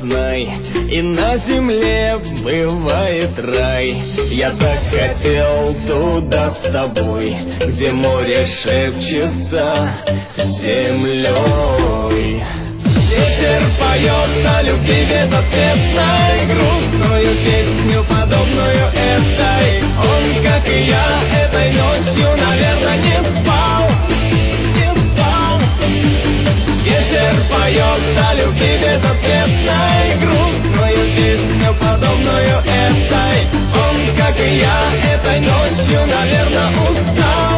знай, и на земле бывает рай. Я так хотел туда с тобой, где море шепчется с землей. Ветер поет о любви безответной, грустную песню, подобную этой. Он, как и я, этой ночью, наверное, не спал. Ветер поет о любви безответной, грустную песню, подобную этой. Он, как и я, этой ночью, наверное, устал.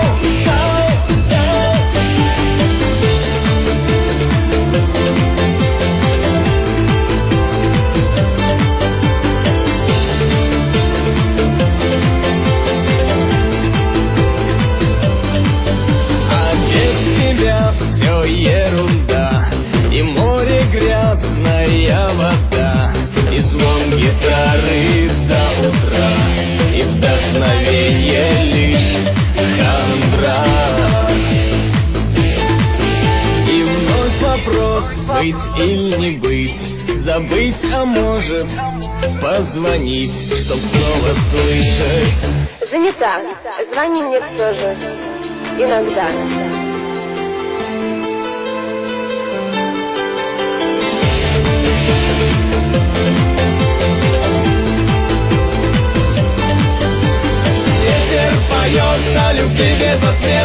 Ерунда, и море грязная вода, и звон гитары до утра, и вдохновение лишь хандра. И вновь вопрос, быть или не быть, забыть, а может позвонить, чтоб снова слышать. Занята, звони мне тоже, иногда. Поет о любви безответной.